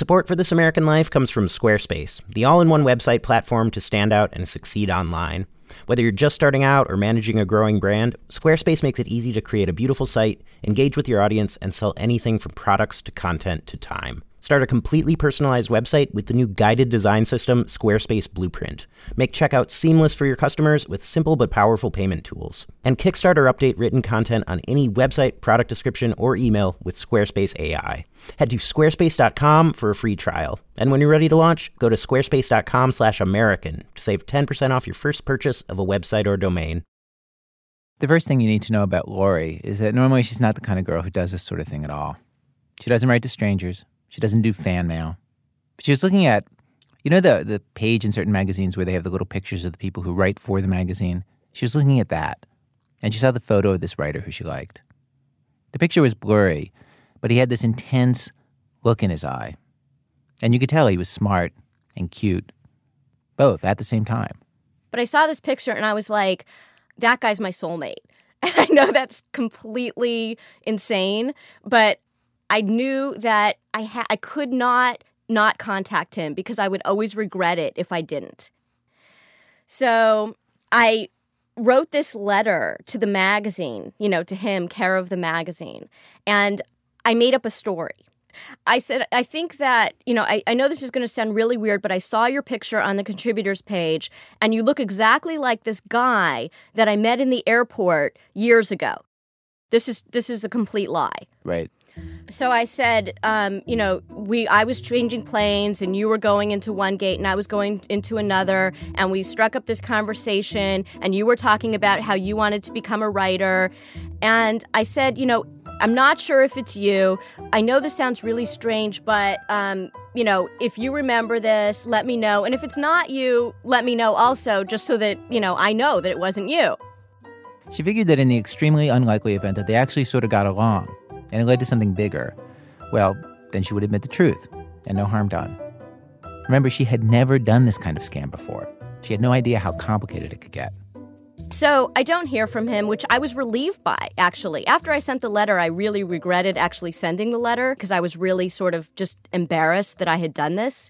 Support for This American Life comes from Squarespace, the all-in-one website platform to stand out and succeed online. Whether you're just starting out or managing a growing brand, Squarespace makes it easy to create a beautiful site, engage with your audience, and sell anything from products to content to time. Start a completely personalized website with the new guided design system, Squarespace Blueprint. Make checkout seamless for your customers with simple but powerful payment tools. And kickstart or update written content on any website, product description, or email with Squarespace AI. Head to squarespace.com for a free trial. And when you're ready to launch, go to squarespace.com/American to save 10% off your first purchase of a website or domain. The first thing you need to know about Lori is that normally she's not the kind of girl who does this sort of thing at all. She doesn't write to strangers. She doesn't do fan mail. But she was looking at, the page in certain magazines where they have the little pictures of the people who write for the magazine? She was looking at that, and she saw the photo of this writer who she liked. The picture was blurry, but he had this intense look in his eye. And you could tell he was smart and cute, both at the same time. But I saw this picture, and I was like, that guy's my soulmate. And I know that's completely insane, but I knew that I could not contact him because I would always regret it if I didn't. So I wrote this letter to the magazine, to him, care of the magazine, and I made up a story. I said, I think that, I know this is going to sound really weird, but I saw your picture on the contributors page, and you look exactly like this guy that I met in the airport years ago. This is a complete lie. Right. So I said, I was changing planes and you were going into one gate and I was going into another, and we struck up this conversation and you were talking about how you wanted to become a writer. And I said, I'm not sure if it's you. I know this sounds really strange, but, if you remember this, let me know. And if it's not you, let me know also, just so that, I know that it wasn't you. She figured that in the extremely unlikely event that they actually sort of got along, and it led to something bigger, well, then she would admit the truth, and no harm done. Remember, she had never done this kind of scam before. She had no idea how complicated it could get. So I don't hear from him, which I was relieved by, actually. After I sent the letter, I really regretted actually sending the letter because I was really sort of just embarrassed that I had done this.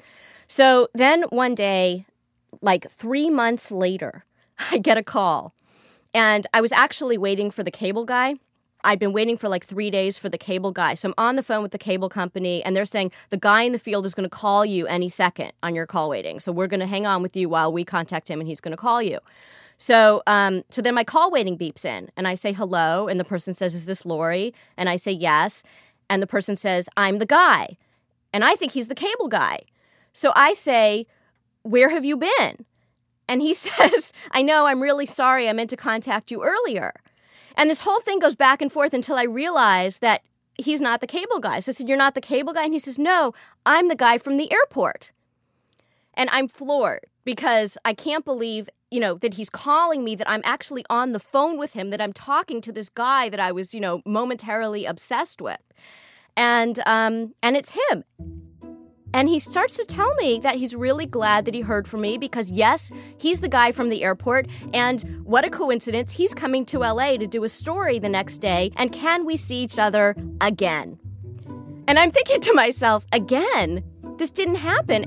So then one day, like 3 months later, I get a call. And I was actually waiting for the cable guy. I'd been waiting for like 3 days for the cable guy. So I'm on the phone with the cable company, and they're saying the guy in the field is going to call you any second on your call waiting. So we're going to hang on with you while we contact him, and he's going to call you. So then my call waiting beeps in, and I say hello, and the person says, is this Lori? And I say yes, and the person says, I'm the guy. And I think he's the cable guy. So I say, where have you been? And he says, I know, I'm really sorry. I meant to contact you earlier. And this whole thing goes back and forth until I realize that he's not the cable guy. So I said, you're not the cable guy? And he says, no, I'm the guy from the airport. And I'm floored because I can't believe, that he's calling me, that I'm actually on the phone with him, that I'm talking to this guy that I was, momentarily obsessed with. And it's him. And he starts to tell me that he's really glad that he heard from me because, yes, he's the guy from the airport. And what a coincidence. He's coming to LA to do a story the next day. And can we see each other again? And I'm thinking to myself, again? This didn't happen.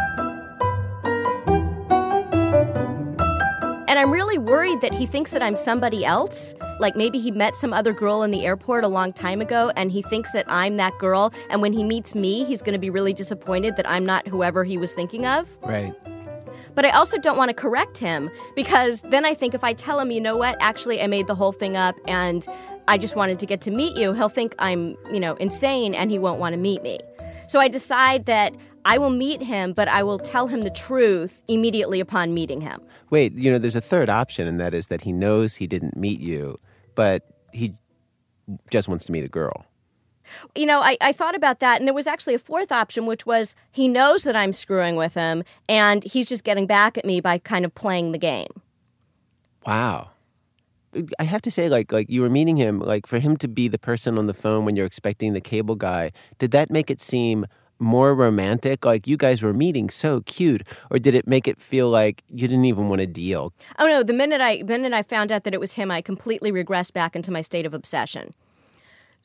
And I'm really worried that he thinks that I'm somebody else. Like maybe he met some other girl in the airport a long time ago and he thinks that I'm that girl. And when he meets me, he's going to be really disappointed that I'm not whoever he was thinking of. Right. But I also don't want to correct him because then I think if I tell him, you know what, actually I made the whole thing up and I just wanted to get to meet you, he'll think I'm, insane and he won't want to meet me. So I decide that I will meet him, but I will tell him the truth immediately upon meeting him. Wait, there's a third option, and that is that he knows he didn't meet you, but he just wants to meet a girl. I thought about that, and there was actually a fourth option, which was he knows that I'm screwing with him, and he's just getting back at me by kind of playing the game. Wow. I have to say, like you were meeting him, like for him to be the person on the phone when you're expecting the cable guy, did that make it seem more romantic? Like you guys were meeting so cute, or did it make it feel like you didn't even want to deal? Oh no, the minute I found out that it was him, I completely regressed back into my state of obsession.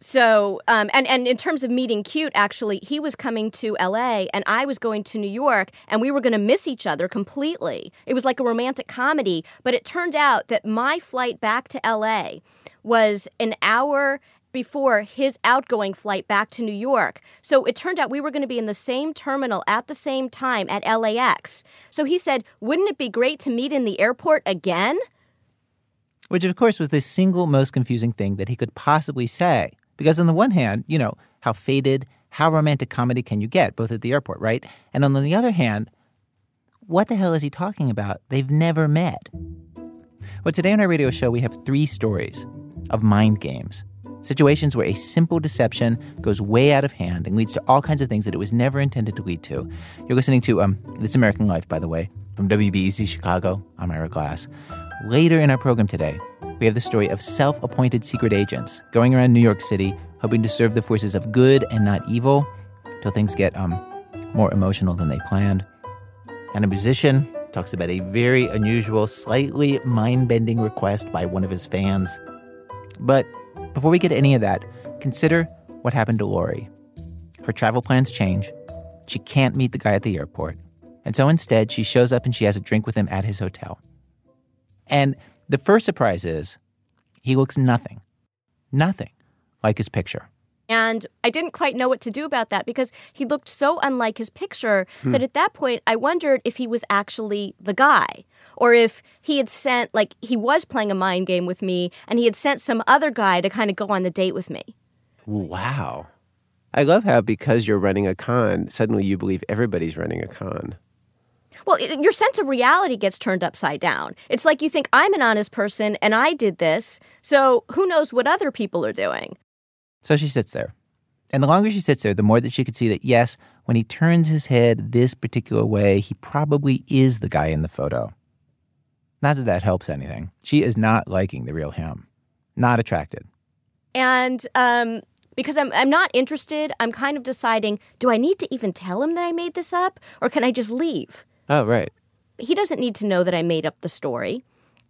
So, and in terms of meeting cute, actually, he was coming to LA and I was going to New York and we were going to miss each other completely. It was like a romantic comedy, but it turned out that my flight back to LA was an hour before his outgoing flight back to New York. So it turned out we were going to be in the same terminal at the same time at LAX. So he said, wouldn't it be great to meet in the airport again? Which, of course, was the single most confusing thing that he could possibly say. Because on the one hand, you know, how faded, how romantic comedy can you get, both at the airport, right? And on the other hand, what the hell is he talking about? They've never met. Well, today on our radio show, we have 3 stories of mind games. Situations where a simple deception goes way out of hand and leads to all kinds of things that it was never intended to lead to. You're listening to This American Life, by the way, from WBEZ Chicago. I'm Ira Glass. Later in our program today, we have the story of self-appointed secret agents going around New York City hoping to serve the forces of good and not evil till things get more emotional than they planned. And a musician talks about a very unusual, slightly mind-bending request by one of his fans. But before we get to any of that, consider what happened to Lori. Her travel plans change. She can't meet the guy at the airport. And so instead, she shows up and she has a drink with him at his hotel. And the first surprise is he looks nothing like his picture. And I didn't quite know what to do about that because he looked so unlike his picture that at that point I wondered if he was actually the guy or if he had sent, like he was playing a mind game with me and he had sent some other guy to kind of go on the date with me. Wow. I love how because you're running a con, suddenly you believe everybody's running a con. Well, your sense of reality gets turned upside down. It's like you think I'm an honest person and I did this, so who knows what other people are doing. So she sits there. And the longer she sits there, the more that she could see that, yes, when he turns his head this particular way, he probably is the guy in the photo. Not that that helps anything. She is not liking the real him. Not attracted. And because I'm not interested, I'm kind of deciding, do I need to even tell him that I made this up? Or can I just leave? Oh, right. He doesn't need to know that I made up the story.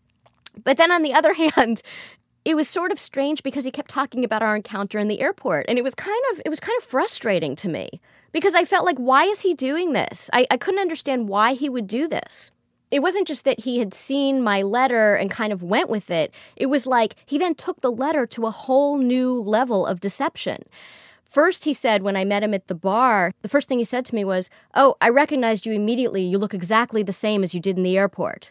But then on the other hand, it was sort of strange because he kept talking about our encounter in the airport. And it was kind of frustrating to me because I felt like, why is he doing this? I couldn't understand why he would do this. It wasn't just that he had seen my letter and kind of went with it. It was like he then took the letter to a whole new level of deception. First, he said when I met him at the bar, the first thing he said to me was, "Oh, I recognized you immediately. You look exactly the same as you did in the airport."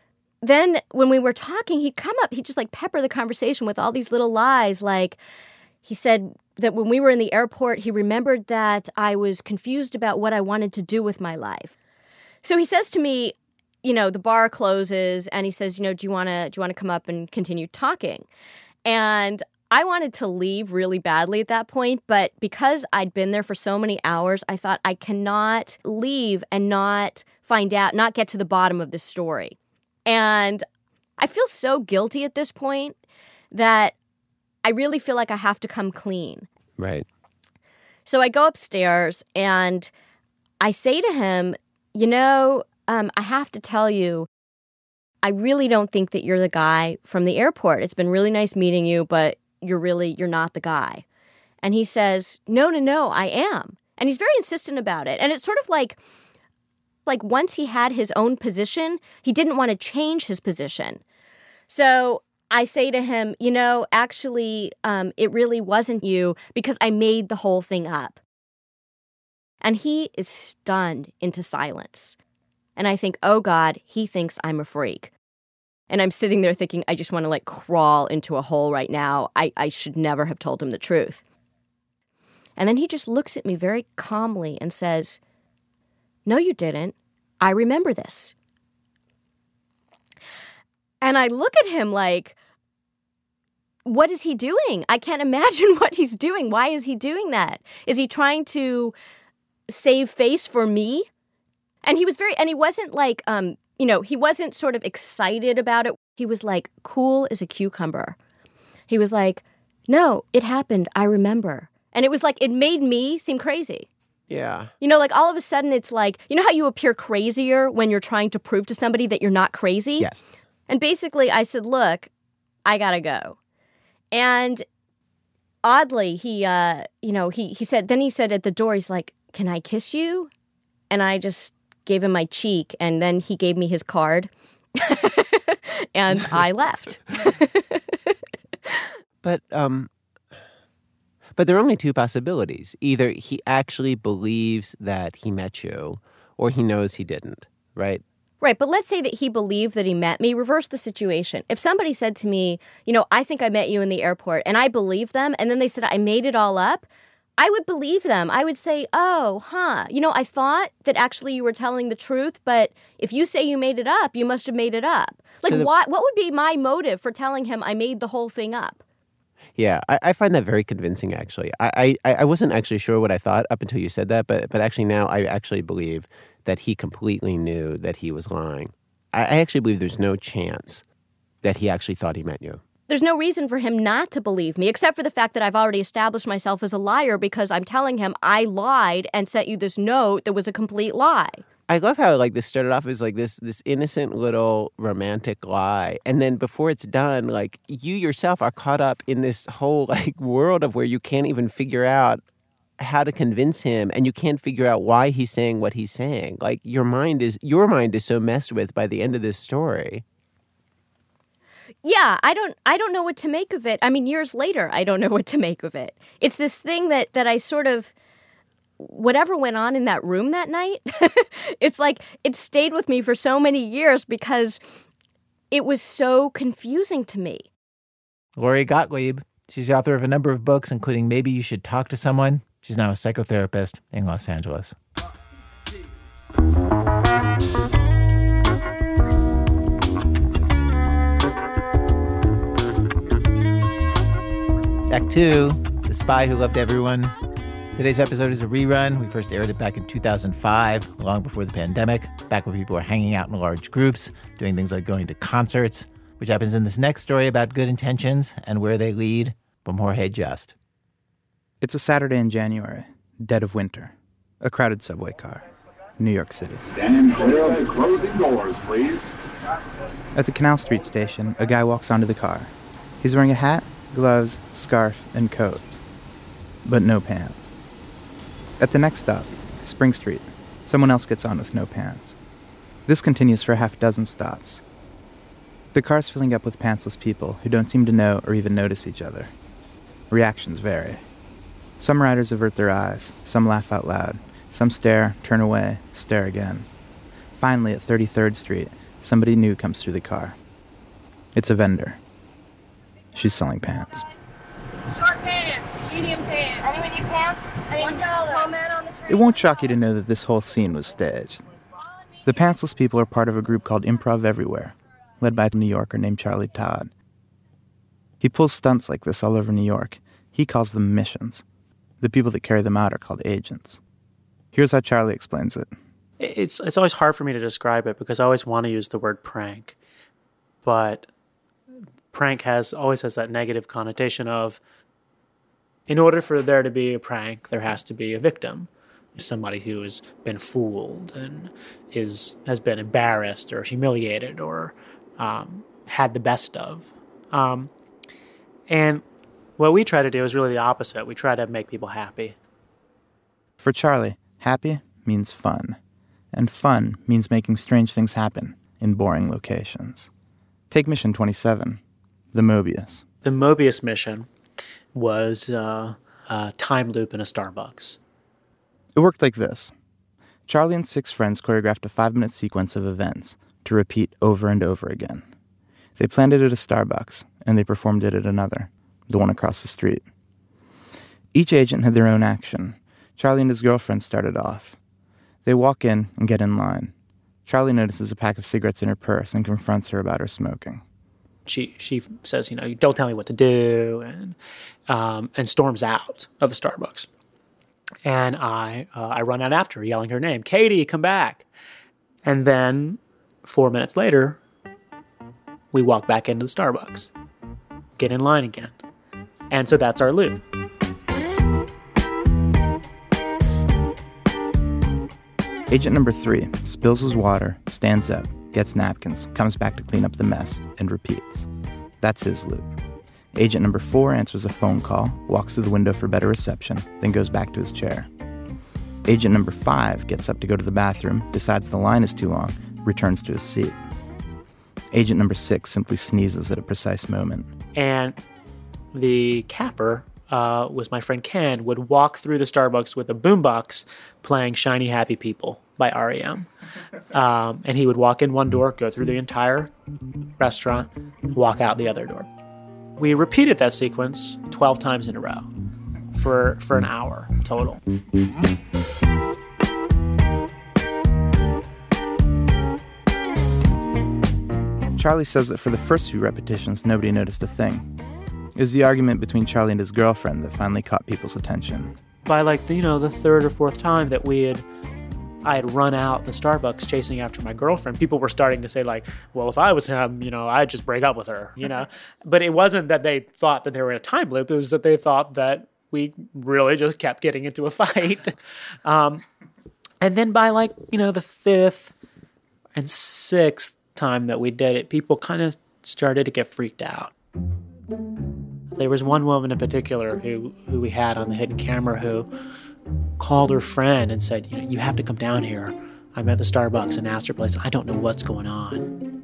Then when we were talking, he'd come up, he'd just like pepper the conversation with all these little lies. Like he said that when we were in the airport, he remembered that I was confused about what I wanted to do with my life. So he says to me, you know, the bar closes and he says, you know, do you want to come up and continue talking? And I wanted to leave really badly at that point, but because I'd been there for so many hours, I thought I cannot leave and not find out, not get to the bottom of this story. And I feel so guilty at this point that I really feel like I have to come clean. Right. So I go upstairs and I say to him, you know, I have to tell you, I really don't think that you're the guy from the airport. It's been really nice meeting you, but you're not the guy. And he says, no, I am. And he's very insistent about it. And it's sort of like once he had his own position, he didn't want to change his position. So I say to him, you know, actually, it really wasn't you because I made the whole thing up. And he is stunned into silence. And I think, oh God, he thinks I'm a freak. And I'm sitting there thinking, I just want to like crawl into a hole right now. I should never have told him the truth. And then he just looks at me very calmly and says, no, you didn't. I remember this. And I look at him like, what is he doing? I can't imagine what he's doing. Why is he doing that? Is he trying to save face for me? And he wasn't like, he wasn't sort of excited about it. He was like cool as a cucumber. He was like, no, it happened. I remember. And it was like, it made me seem crazy. Yeah. You know, like all of a sudden it's like, you know how you appear crazier when you're trying to prove to somebody that you're not crazy? oddly, he said at the door, he's like, "Can I kiss you?" And I just gave him my cheek, and then he gave me his card, and I left. But there are only two possibilities. Either he actually believes that he met you, or he knows he didn't, right? Right, but let's say that he believed that he met me. Reverse the situation. If somebody said to me, I think I met you in the airport, and I believed them, and then they said I made it all up, I would believe them. I would say, oh, huh. I thought that actually you were telling the truth, but if you say you made it up, you must have made it up. Like, what would be my motive for telling him I made the whole thing up? Yeah, I find that very convincing, actually. I wasn't actually sure what I thought up until you said that, but actually now I actually believe that he completely knew that he was lying. I actually believe there's no chance that he actually thought he met you. There's no reason for him not to believe me, except for the fact that I've already established myself as a liar because I'm telling him I lied and sent you this note that was a complete lie. I love how this started off as this innocent little romantic lie, and then before it's done, you yourself are caught up in this whole world of where you can't even figure out how to convince him, and you can't figure out why he's saying what he's saying. Your mind is so messed with by the end of this story. Yeah, I don't know what to make of it. I mean, years later, I don't know what to make of it. It's this thing that I sort of, whatever went on in that room that night, it's like it stayed with me for so many years because it was so confusing to me. Lori Gottlieb. She's the author of a number of books, including Maybe You Should Talk to Someone. She's now a psychotherapist in Los Angeles. Act 2, The Spy Who Loved Everyone. Today's episode is a rerun. We first aired it back in 2005, long before the pandemic, back when people were hanging out in large groups, doing things like going to concerts, which happens in this next story about good intentions and where they lead, from Jorge Just. It's a Saturday in January, dead of winter. A crowded subway car, New York City. Stand clear of the closing doors, please. At the Canal Street station, a guy walks onto the car. He's wearing a hat, gloves, scarf, and coat, but no pants. At the next stop, Spring Street, someone else gets on with no pants. This continues for a half dozen stops. The car's filling up with pantsless people who don't seem to know or even notice each other. Reactions vary. Some riders avert their eyes, some laugh out loud, some stare, turn away, stare again. Finally, at 33rd Street, somebody new comes through the car. It's a vendor. She's selling pants. Short pants, medium pants. Anyone need pants? $1. It won't shock you to know that this whole scene was staged. The pantsless people are part of a group called Improv Everywhere, led by a New Yorker named Charlie Todd. He pulls stunts like this all over New York. He calls them missions. The people that carry them out are called agents. Here's how Charlie explains it. It's always hard for me to describe it because I always want to use the word prank. But prank always has that negative connotation of, in order for there to be a prank, there has to be a victim. Somebody who has been fooled and has been embarrassed or humiliated or had the best of. And what we try to do is really the opposite. We try to make people happy. For Charlie, happy means fun. And fun means making strange things happen in boring locations. Take Mission 27, the Mobius. The Mobius mission was a time loop in a Starbucks. It worked like this. Charlie and 6 friends choreographed a 5-minute sequence of events to repeat over and over again. They planned it at a Starbucks, and they performed it at another, the one across the street. Each agent had their own action. Charlie and his girlfriend started off. They walk in and get in line. Charlie notices a pack of cigarettes in her purse and confronts her about her smoking. She says, don't tell me what to do, and storms out of the Starbucks. And I run out after her, yelling her name, Katie, come back. And then 4 minutes later, we walk back into the Starbucks, get in line again. And so that's our loop. Agent number 3 spills his water, stands up, gets napkins, comes back to clean up the mess, and repeats. That's his loop. Agent number 4 answers a phone call, walks through the window for better reception, then goes back to his chair. Agent number 5 gets up to go to the bathroom, decides the line is too long, returns to his seat. Agent number 6 simply sneezes at a precise moment. And the capper was my friend Ken, would walk through the Starbucks with a boombox playing Shiny Happy People by R.E.M. And he would walk in one door, go through the entire restaurant, walk out the other door. We repeated that sequence 12 times in a row for an hour total. Charlie says that for the first few repetitions, nobody noticed a thing. It was the argument between Charlie and his girlfriend that finally caught people's attention. By the third or fourth time that I had run out the Starbucks chasing after my girlfriend, people were starting to say well, if I was him, I'd just break up with her, But it wasn't that they thought that they were in a time loop. It was that they thought that we really just kept getting into a fight. And then by the fifth and sixth time that we did it, people kind of started to get freaked out. There was one woman in particular who we had on the hidden camera who called her friend and said, you have to come down here. I'm at the Starbucks in Astor Place. I don't know what's going on.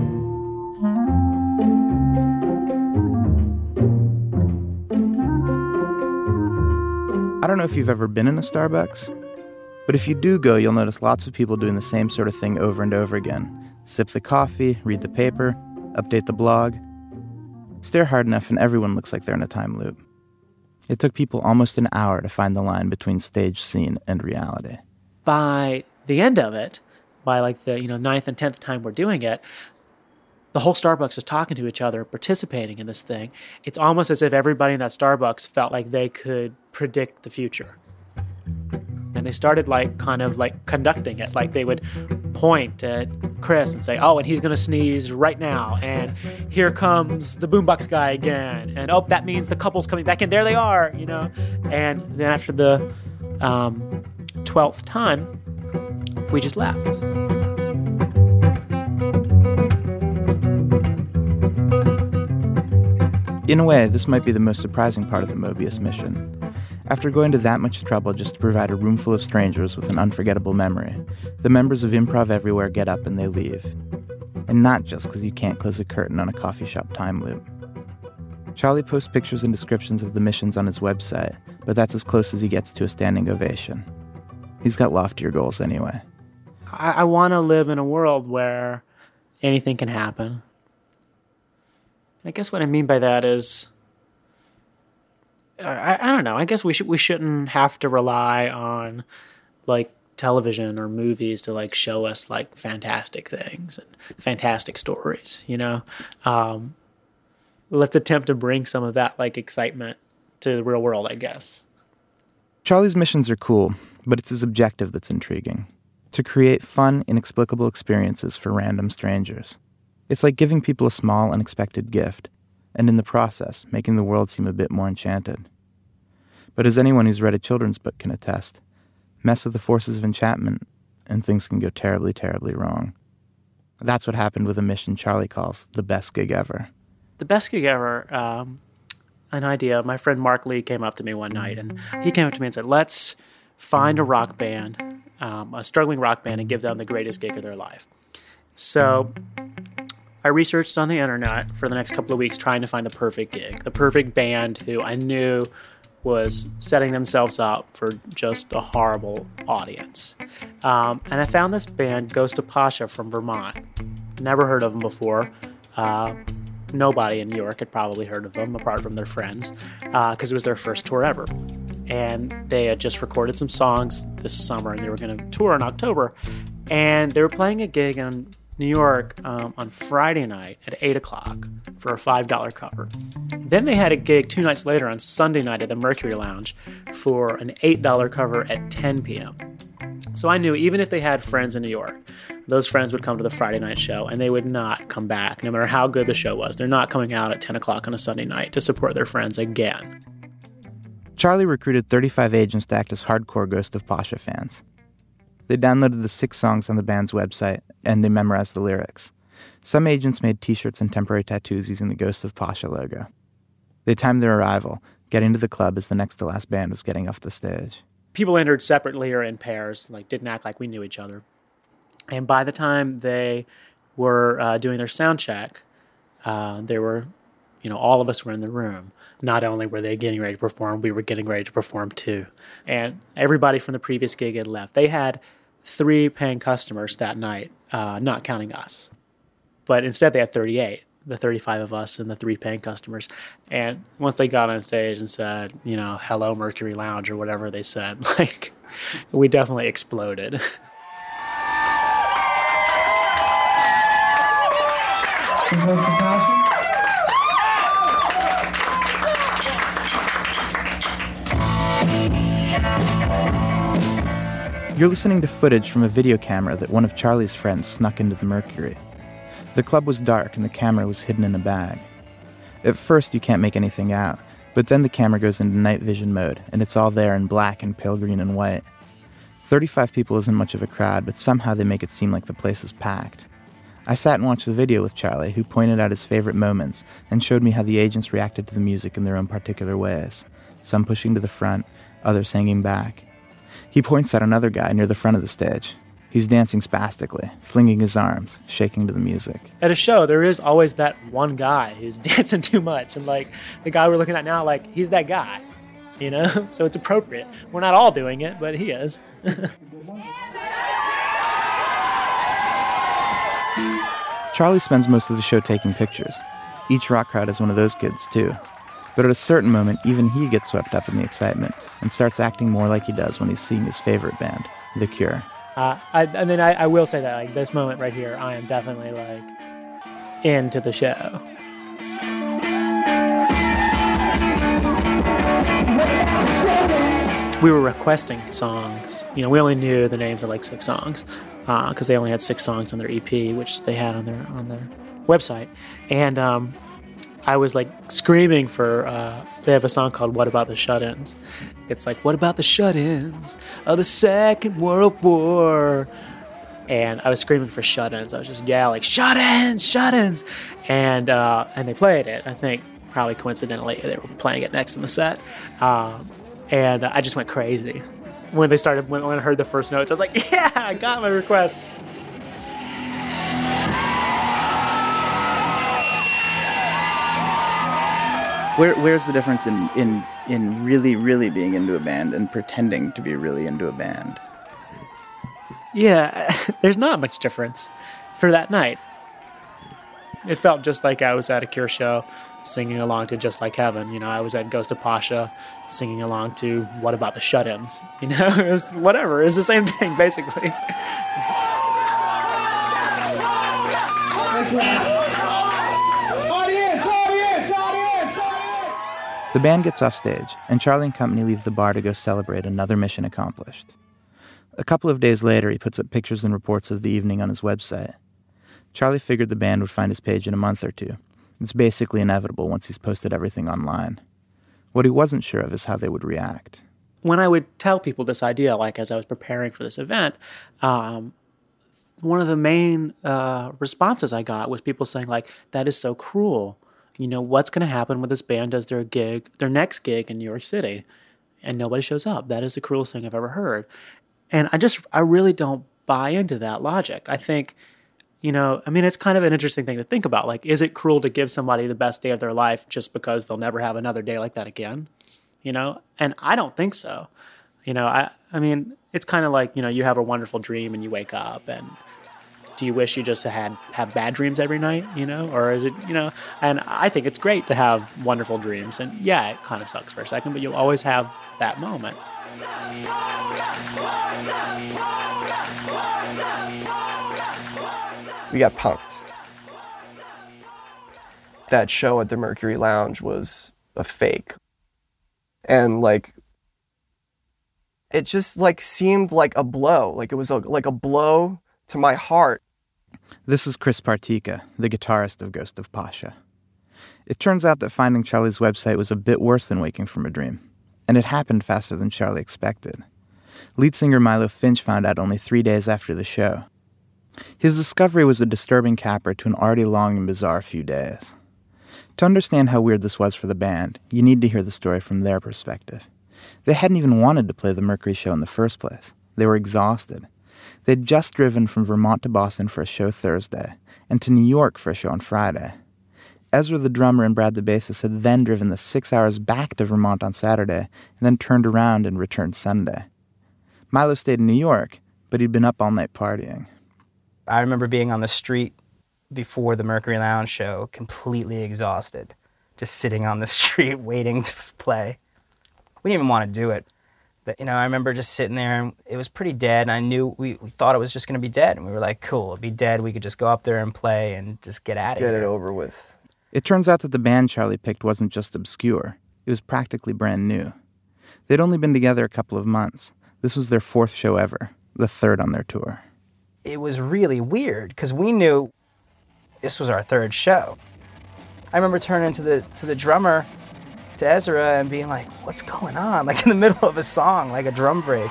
I don't know if you've ever been in a Starbucks, but if you do go, you'll notice lots of people doing the same sort of thing over and over again. Sip the coffee, read the paper, update the blog. Stare hard enough and everyone looks like they're in a time loop. It took people almost an hour to find the line between stage scene and reality. By the end of it, by the ninth and 10th time we're doing it, the whole Starbucks is talking to each other, participating in this thing. It's almost as if everybody in that Starbucks felt like they could predict the future. And they started conducting it. They would point at Chris and say, oh, and he's going to sneeze right now. And here comes the boombox guy again. And, oh, that means the couple's coming back in. There they are, And then after the 12th time, we just left. In a way, this might be the most surprising part of the Mobius mission. After going to that much trouble just to provide a room full of strangers with an unforgettable memory, the members of Improv Everywhere get up and they leave. And not just because you can't close a curtain on a coffee shop time loop. Charlie posts pictures and descriptions of the missions on his website, but that's as close as he gets to a standing ovation. He's got loftier goals anyway. I want to live in a world where anything can happen. I guess what I mean by that is, I don't know. I guess we shouldn't have to rely on television or movies to show us fantastic things and fantastic stories. Let's attempt to bring some of that excitement to the real world, I guess. Charlie's missions are cool, but it's his objective that's intriguing: to create fun, inexplicable experiences for random strangers. It's like giving people a small, unexpected gift, and in the process, making the world seem a bit more enchanted. But as anyone who's read a children's book can attest, mess with the forces of enchantment, and things can go terribly, terribly wrong. That's what happened with a mission Charlie calls the best gig ever. The best gig ever, an idea. My friend Mark Lee came up to me one night, and he came up to me and said, let's find a rock band, a struggling rock band, and give them the greatest gig of their life. So I researched on the internet for the next couple of weeks trying to find the perfect gig, the perfect band who I knew was setting themselves up for just a horrible audience. And I found this band, Ghost of Pasha from Vermont. Never heard of them before. Nobody in New York had probably heard of them, apart from their friends, because it was their first tour ever. And they had just recorded some songs this summer, and they were going to tour in October. And they were playing a gig in New York on Friday night at 8 o'clock for a $5 cover. Then they had a gig 2 nights later on Sunday night at the Mercury Lounge for an $8 cover at 10 p.m. So I knew even if they had friends in New York, those friends would come to the Friday night show and they would not come back, no matter how good the show was. They're not coming out at 10 o'clock on a Sunday night to support their friends again. Charlie recruited 35 agents to act as hardcore Ghost of Pasha fans. They downloaded the 6 songs on the band's website, and they memorized the lyrics. Some agents made t-shirts and temporary tattoos using the Ghost of Pasha logo. They timed their arrival, getting to the club as the next to last band was getting off the stage. People entered separately or in pairs, like didn't act like we knew each other. And by the time they were doing their sound check, they were, all of us were in the room. Not only were they getting ready to perform, we were getting ready to perform too. And everybody from the previous gig had left. They had 3 paying customers that night, not counting us. But instead they had 38, the 35 of us and the 3 paying customers. And once they got on stage and said, hello, Mercury Lounge, or whatever they said, we definitely exploded. You're listening to footage from a video camera that one of Charlie's friends snuck into the Mercury. The club was dark and the camera was hidden in a bag. At first you can't make anything out, but then the camera goes into night vision mode and it's all there in black and pale green and white. 35 people isn't much of a crowd, but somehow they make it seem like the place is packed. I sat and watched the video with Charlie, who pointed out his favorite moments and showed me how the agents reacted to the music in their own particular ways, some pushing to the front, others hanging back. He points out another guy near the front of the stage. He's dancing spastically, flinging his arms, shaking to the music. At a show, there is always that one guy who's dancing too much. And the guy we're looking at now, he's that guy, So it's appropriate. We're not all doing it, but he is. Charlie spends most of the show taking pictures. Each rock crowd is one of those kids, too. But at a certain moment, even he gets swept up in the excitement and starts acting more like he does when he's seeing his favorite band, The Cure. I will say that, this moment right here, I am definitely, into the show. We were requesting songs. We only knew the names of 6 songs because they only had 6 songs on their EP, which they had on their website. And I was screaming for, they have a song called What About the Shut-Ins? It's what about the shut-ins of the Second World War? And I was screaming for shut-ins. I was just yelling, shut-ins, shut-ins. And they played it. I think probably coincidentally they were playing it next in the set. And I just went crazy. When I heard the first notes, I was like, yeah, I got my request. Where's the difference in really, really being into a band and pretending to be really into a band? Yeah, there's not much difference for that night. It felt just like I was at a Cure show singing along to Just Like Heaven. I was at Ghost of Pasha singing along to What About the Shut-Ins? It was whatever. It was the same thing, basically. The band gets off stage, and Charlie and company leave the bar to go celebrate another mission accomplished. A couple of days later, he puts up pictures and reports of the evening on his website. Charlie figured the band would find his page in a month or 2. It's basically inevitable once he's posted everything online. What he wasn't sure of is how they would react. When I would tell people this idea, as I was preparing for this event, one of the main responses I got was people saying, that is so cruel. What's going to happen when this band does their next gig in New York City, and nobody shows up? That is the cruelest thing I've ever heard. And I really don't buy into that logic. I think, it's kind of an interesting thing to think about. Is it cruel to give somebody the best day of their life just because they'll never have another day like that again? And I don't think so. It's kind of you have a wonderful dream and you wake up, and do you wish you just have bad dreams every night, or is it, and I think it's great to have wonderful dreams, and yeah, it kind of sucks for a second, but you'll always have that moment. We got punked. That show at the Mercury Lounge was a fake. And it just seemed like a blow. It was like a blow to my heart. This is Chris Partika, the guitarist of Ghost of Pasha. It turns out that finding Charlie's website was a bit worse than waking from a dream, and it happened faster than Charlie expected. Lead singer Milo Finch found out only 3 days after the show. His discovery was a disturbing capper to an already long and bizarre few days. To understand how weird this was for the band, you need to hear the story from their perspective. They hadn't even wanted to play the Mercury show in the first place. They were exhausted. They'd just driven from Vermont to Boston for a show Thursday, and to New York for a show on Friday. Ezra the drummer and Brad the bassist had then driven the 6 hours back to Vermont on Saturday, and then turned around and returned Sunday. Milo stayed in New York, but he'd been up all night partying. I remember being on the street before the Mercury Lounge show, completely exhausted, just sitting on the street waiting to play. We didn't even want to do it. But, I remember just sitting there, and it was pretty dead, and I knew we thought it was just going to be dead, and we were like, cool, it'd be dead, we could just go up there and play and just get at it. Get it over with. It turns out that the band Charlie picked wasn't just obscure. It was practically brand new. They'd only been together a couple of months. This was their 4th show ever, the 3rd on their tour. It was really weird, because we knew this was our 3rd show. I remember turning to the drummer, to Ezra, and being like, what's going on? Like in the middle of a song, like a drum break.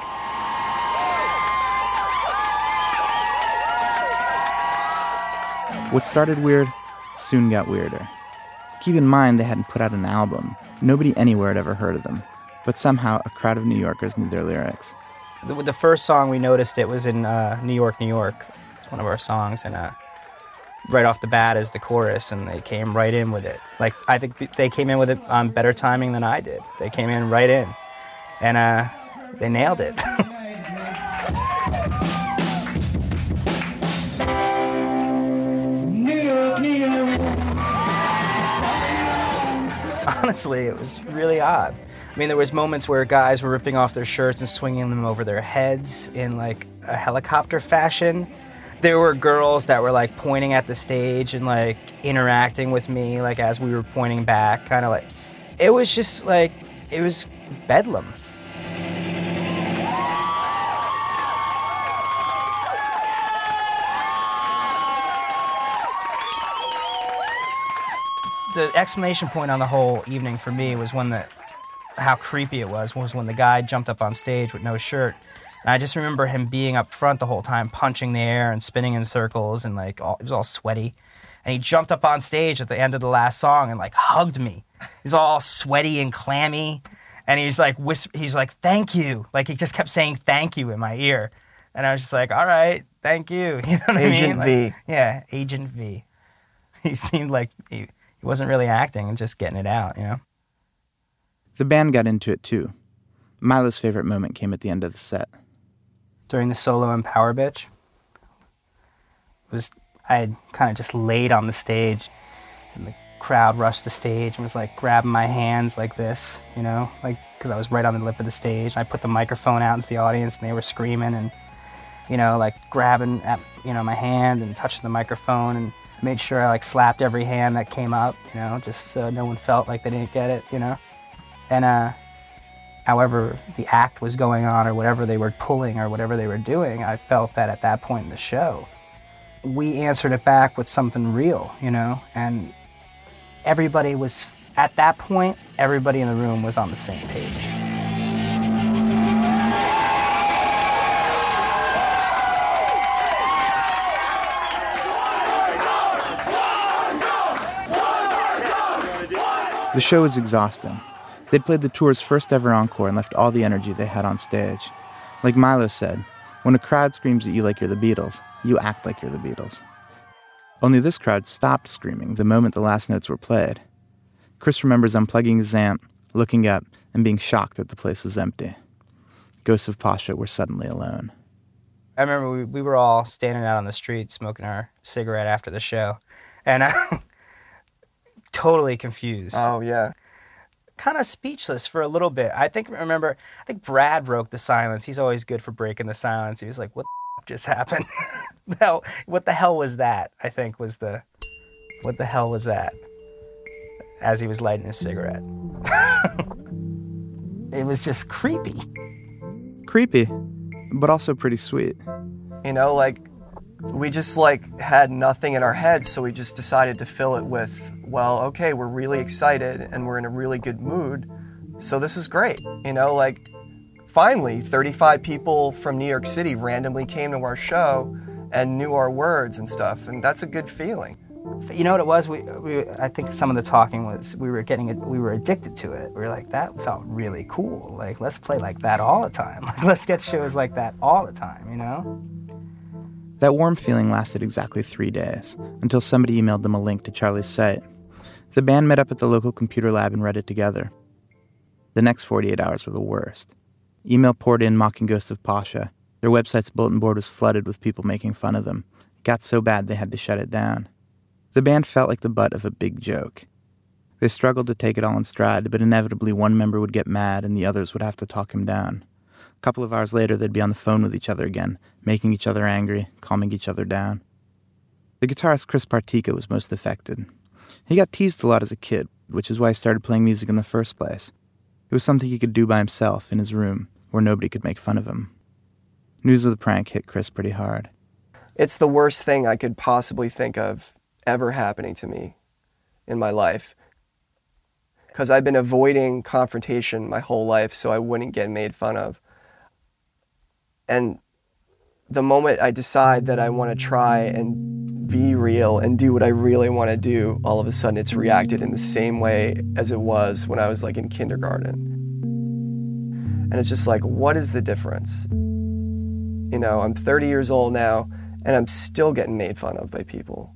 What started weird soon got weirder. Keep in mind they hadn't put out an album. Nobody anywhere had ever heard of them. But somehow a crowd of New Yorkers knew their lyrics. The first song we noticed it was in New York, New York. It's one of our songs, and right off the bat is the chorus, and they came right in with it. Like, I think they came in with it on better timing than I did. They came in right in, and they nailed it. Honestly, it was really odd. I mean, there was moments where guys were ripping off their shirts and swinging them over their heads in, like, a helicopter fashion. There were girls that were, like, pointing at the stage and, like, interacting with me, like, as we were pointing back, kind of like... It was just, like, it was bedlam. The exclamation point on the whole evening for me was how creepy it was when the guy jumped up on stage with no shirt. And I just remember him being up front the whole time, punching the air and spinning in circles, and like it was all sweaty. And he jumped up on stage at the end of the last song and like hugged me. He's all sweaty and clammy, and he's like, thank you. Like he just kept saying thank you in my ear. And I was just like, all right, thank you. You know what Agent I mean? V. Yeah, Agent V. He seemed like he wasn't really acting and just getting it out, you know? The band got into it too. Milo's favorite moment came at the end of the set. During the solo in Power Bitch, I had kind of just laid on the stage, and the crowd rushed the stage and was like grabbing my hands like this, you know, like because I was right on the lip of the stage. I put the microphone out into the audience and they were screaming and, you know, like grabbing at, you know, my hand and touching the microphone, and made sure I like slapped every hand that came up, you know, just so no one felt like they didn't get it, you know. And however the act was going on or whatever they were pulling or whatever they were doing, I felt that at that point in the show, we answered it back with something real, you know, and everybody was, at that point, everybody in the room was on the same page. The show was exhausting. They'd played the tour's first ever encore and left all the energy they had on stage. Like Milo said, when a crowd screams at you like you're the Beatles, you act like you're the Beatles. Only this crowd stopped screaming the moment the last notes were played. Chris remembers unplugging his amp, looking up, and being shocked that the place was empty. Ghosts of Pasha were suddenly alone. I remember we were all standing out on the street smoking our cigarette after the show, and totally confused. Oh, yeah. Kind of speechless for a little bit. I think Brad broke the silence. He's always good for breaking the silence. He was like, what the f- just happened? What the hell was that? I think was what the hell was that? As he was lighting his cigarette. It was just creepy. Creepy, but also pretty sweet. You know, like, we just, like, had nothing in our heads, so we just decided to fill it with, well, okay, we're really excited and we're in a really good mood, so this is great. You know, like, finally, 35 people from New York City randomly came to our show and knew our words and stuff, and that's a good feeling. You know what it was? I think some of the talking was we were addicted to it. We were like, that felt really cool. Like, let's play like that all the time. Like, let's get shows like that all the time, you know? That warm feeling lasted exactly 3 days, until somebody emailed them a link to Charlie's site. The band met up at the local computer lab and read it together. The next 48 hours were the worst. Email poured in mocking Ghost of Pasha. Their website's bulletin board was flooded with people making fun of them. It got so bad they had to shut it down. The band felt like the butt of a big joke. They struggled to take it all in stride, but inevitably one member would get mad and the others would have to talk him down. A couple of hours later, they'd be on the phone with each other again, making each other angry, calming each other down. The guitarist Chris Partica was most affected. He got teased a lot as a kid, which is why he started playing music in the first place. It was something he could do by himself in his room, where nobody could make fun of him. News of the prank hit Chris pretty hard. It's the worst thing I could possibly think of ever happening to me in my life. Because I've been avoiding confrontation my whole life so I wouldn't get made fun of. And the moment I decide that I want to try and be real and do what I really want to do, all of a sudden it's reacted in the same way as it was when I was like in kindergarten. And it's just like, what is the difference? You know, I'm 30 years old now and I'm still getting made fun of by people.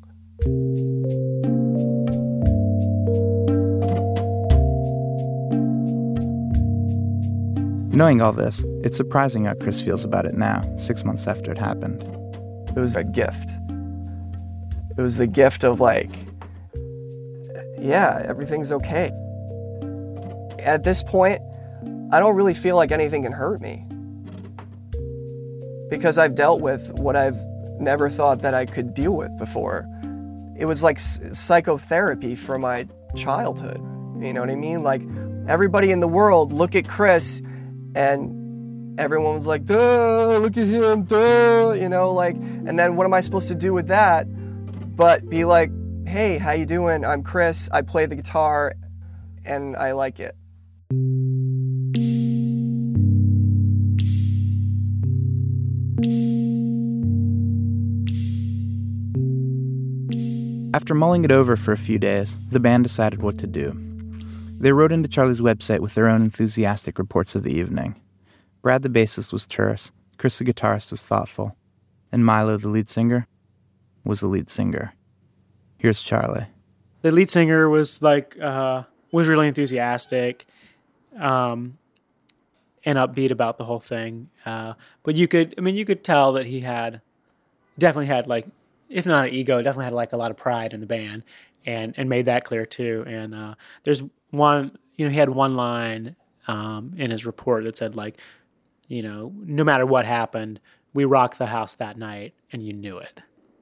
Knowing all this, it's surprising how Chris feels about it now, 6 months after it happened. It was a gift. It was the gift of like, yeah, everything's okay. At this point, I don't really feel like anything can hurt me. Because I've dealt with what I've never thought that I could deal with before. It was like psychotherapy for my childhood. You know what I mean? Like, everybody in the world look at Chris and everyone was like, duh, look at him, duh, you know, like, and then what am I supposed to do with that but be like, hey, how you doing? I'm Chris, I play the guitar, and I like it. After mulling it over for a few days, the band decided what to do. They wrote into Charlie's website with their own enthusiastic reports of the evening. Brad the bassist was terse, Chris the guitarist was thoughtful, and Milo the lead singer was the lead singer. Here's Charlie. The lead singer was was really enthusiastic and upbeat about the whole thing. But you could tell that he definitely had like, if not an ego, definitely had like a lot of pride in the band and made that clear too. And there's one, he had one line in his report that said like, no matter what happened, we rocked the house that night and you knew it.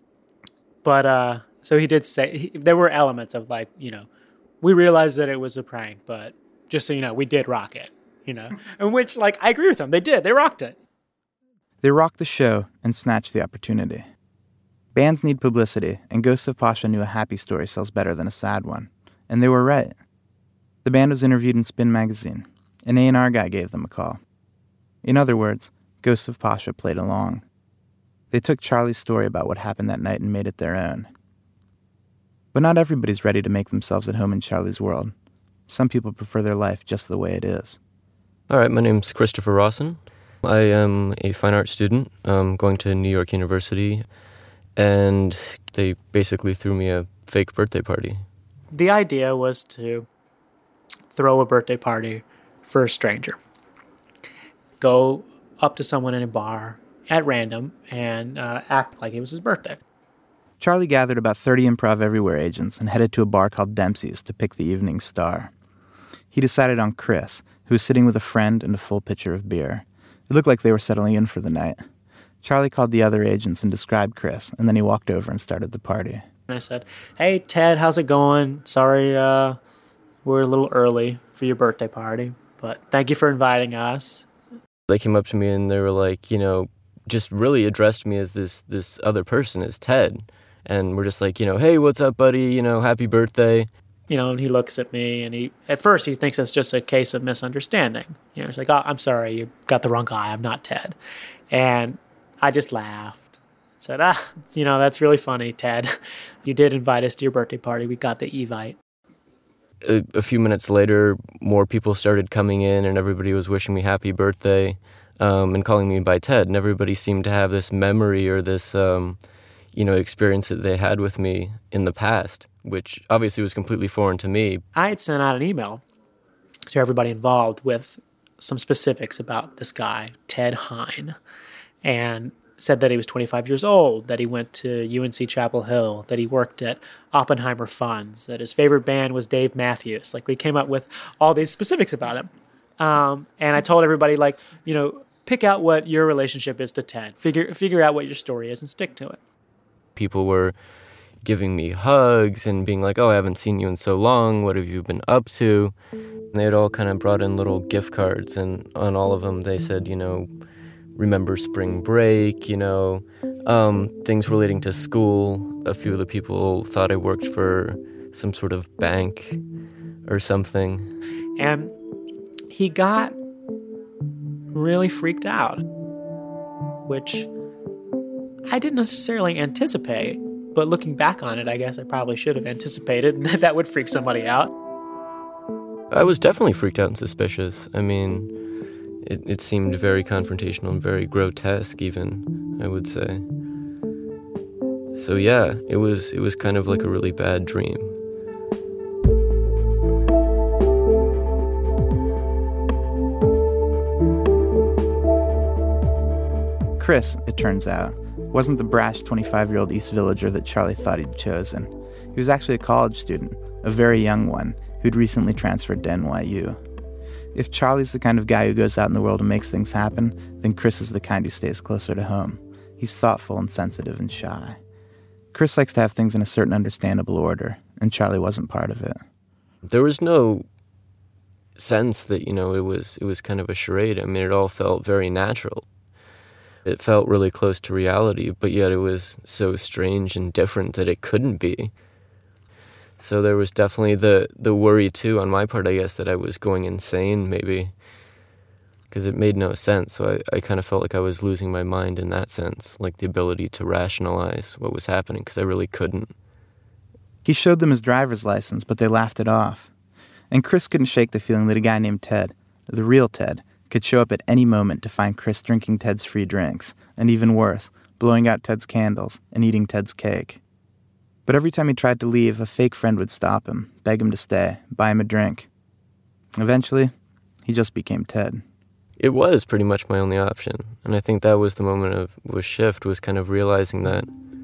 But so he did say, there were elements of like, we realized that it was a prank, but just so you know, we did rock it, and which like, I agree with him. They did. They rocked it. They rocked the show and snatched the opportunity. Bands need publicity, and Ghost of Pasha knew a happy story sells better than a sad one. And they were right. The band was interviewed in Spin magazine. An A&R guy gave them a call. In other words, Ghost of Pasha played along. They took Charlie's story about what happened that night and made it their own. But not everybody's ready to make themselves at home in Charlie's world. Some people prefer their life just the way it is. All right, my name's Christopher Rawson. I am a fine art student going to New York University, and they basically threw me a fake birthday party. The idea was to throw a birthday party for a stranger. Go up to someone in a bar at random and act like it was his birthday. Charlie gathered about 30 Improv Everywhere agents and headed to a bar called Dempsey's to pick the evening's star. He decided on Chris, who was sitting with a friend and a full pitcher of beer. It looked like they were settling in for the night. Charlie called the other agents and described Chris, and then he walked over and started the party. And I said, hey, Ted, how's it going? Sorry we're a little early for your birthday party, but thank you for inviting us. They came up to me and they were like, just really addressed me as this other person, as Ted. And we're just like, hey, what's up, buddy? Happy birthday. And he looks at me and at first he thinks it's just a case of misunderstanding. He's like, oh, I'm sorry, you got the wrong guy. I'm not Ted. And I just laughed. said, that's really funny, Ted. You did invite us to your birthday party. We got the Evite. A few minutes later, more people started coming in, and everybody was wishing me happy birthday and calling me by Ted. And everybody seemed to have this memory or this, experience that they had with me in the past, which obviously was completely foreign to me. I had sent out an email to everybody involved with some specifics about this guy, Ted Hine, and said that he was 25 years old, that he went to UNC Chapel Hill, that he worked at Oppenheimer Funds, that his favorite band was Dave Matthews. Like, we came up with all these specifics about him. And I told everybody, pick out what your relationship is to Ted. Figure out what your story is and stick to it. People were giving me hugs and being like, oh, I haven't seen you in so long. What have you been up to? And they had all kind of brought in little gift cards, and on all of them they said, remember spring break, things relating to school. A few of the people thought I worked for some sort of bank or something. And he got really freaked out, which I didn't necessarily anticipate. But looking back on it, I guess I probably should have anticipated that would freak somebody out. I was definitely freaked out and suspicious. I mean, it seemed very confrontational and very grotesque even, I would say. So yeah, it was kind of like a really bad dream. Chris, it turns out, wasn't the brash 25-year-old East Villager that Charlie thought he'd chosen. He was actually a college student, a very young one, who'd recently transferred to NYU. If Charlie's the kind of guy who goes out in the world and makes things happen, then Chris is the kind who stays closer to home. He's thoughtful and sensitive and shy. Chris likes to have things in a certain understandable order, and Charlie wasn't part of it. There was no sense that, it was kind of a charade. I mean, it all felt very natural. It felt really close to reality, but yet it was so strange and different that it couldn't be. So there was definitely the worry, too, on my part, I guess, that I was going insane, maybe, because it made no sense. So I kind of felt like I was losing my mind in that sense, like the ability to rationalize what was happening, because I really couldn't. He showed them his driver's license, but they laughed it off. And Chris couldn't shake the feeling that a guy named Ted, the real Ted, could show up at any moment to find Chris drinking Ted's free drinks, and even worse, blowing out Ted's candles and eating Ted's cake. But every time he tried to leave, a fake friend would stop him, beg him to stay, buy him a drink. Eventually, he just became Ted. It was pretty much my only option. And I think that was the moment of shift, was kind of realizing that,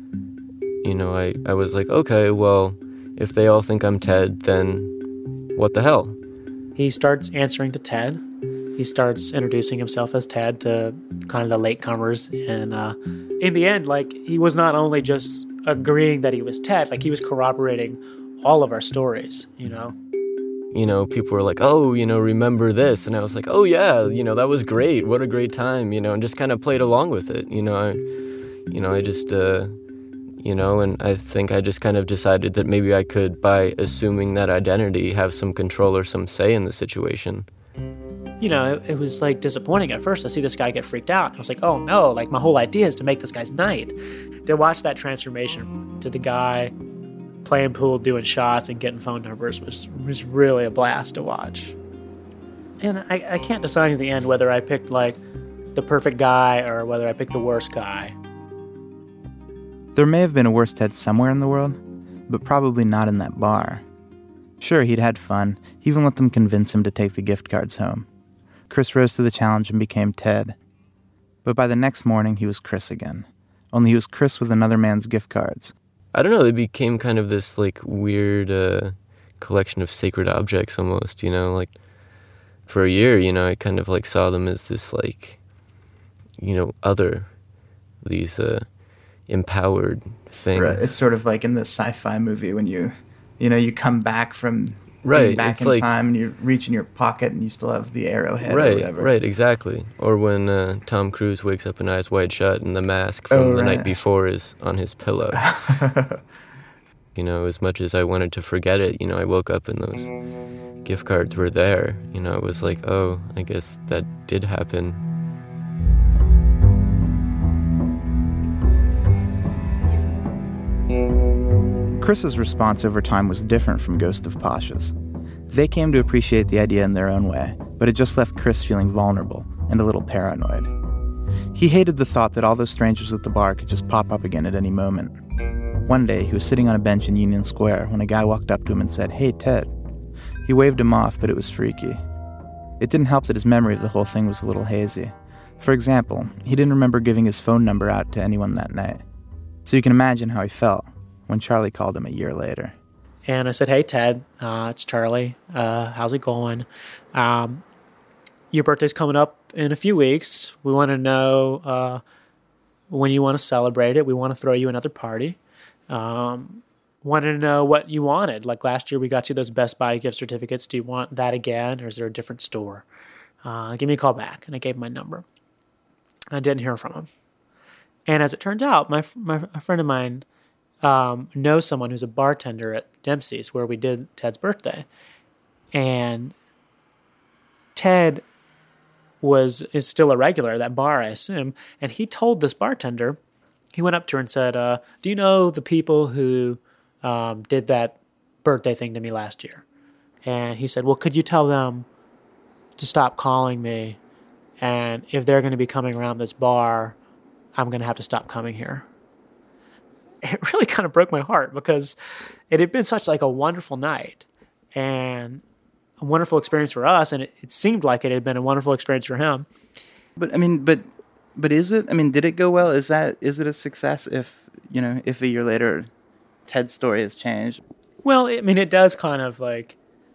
I was like, okay, well, if they all think I'm Ted, then what the hell? He starts answering to Ted. He starts introducing himself as Ted to kind of the latecomers. And in the end, he was not only just agreeing that he was Ted, he was corroborating all of our stories, People were like, oh, remember this? And I was like, oh, yeah, that was great. What a great time, and just kind of played along with it. I just, and I think I just kind of decided that maybe I could, by assuming that identity, have some control or some say in the situation. It was disappointing at first to see this guy get freaked out. I was like, oh no, my whole idea is to make this guy's night. To watch that transformation to the guy playing pool, doing shots, and getting phone numbers was really a blast to watch. And I can't decide in the end whether I picked the perfect guy or whether I picked the worst guy. There may have been a worse Ted somewhere in the world, but probably not in that bar. Sure, he'd had fun. He even let them convince him to take the gift cards home. Chris rose to the challenge and became Ted. But by the next morning, he was Chris again. Only he was Chris with another man's gift cards. I don't know, they became kind of this, weird collection of sacred objects almost, For a year, I kind of, saw them as this, other, these empowered things. Right. It's sort of like in the sci-fi movie when you come back from... Right, back in time and you reach in your pocket and you still have the arrowhead or whatever. Right, exactly. Or when Tom Cruise wakes up in Eyes Wide Shut and the mask from the night before is on his pillow. As much as I wanted to forget it, I woke up and those gift cards were there. I was like, oh, I guess that did happen. Chris's response over time was different from Ghost of Pasha's. They came to appreciate the idea in their own way, but it just left Chris feeling vulnerable and a little paranoid. He hated the thought that all those strangers at the bar could just pop up again at any moment. One day, he was sitting on a bench in Union Square when a guy walked up to him and said, "Hey, Ted." He waved him off, but it was freaky. It didn't help that his memory of the whole thing was a little hazy. For example, he didn't remember giving his phone number out to anyone that night. So you can imagine how he felt when Charlie called him a year later. And I said, "Hey, Ted, it's Charlie. How's it going? Your birthday's coming up in a few weeks. We want to know when you want to celebrate it. We want to throw you another party. Wanted to know what you wanted. Like last year, we got you those Best Buy gift certificates. Do you want that again, or is there a different store? Give me a call back." And I gave him my number. I didn't hear from him. And as it turns out, a friend of mine knows someone who's a bartender at Dempsey's, where we did Ted's birthday. And Ted is still a regular at that bar, I assume. And he told this bartender, he went up to her and said, "Do you know the people who did that birthday thing to me last year?" And he said, "Well, could you tell them to stop calling me? And if they're going to be coming around this bar, I'm going to have to stop coming here." It really kind of broke my heart because it had been such like a wonderful night and a wonderful experience for us. And it seemed like it had been a wonderful experience for him. But I mean, but is it, I mean, did it go well? Is it a success if a year later Ted's story has changed? Well, I mean, it does kind of like,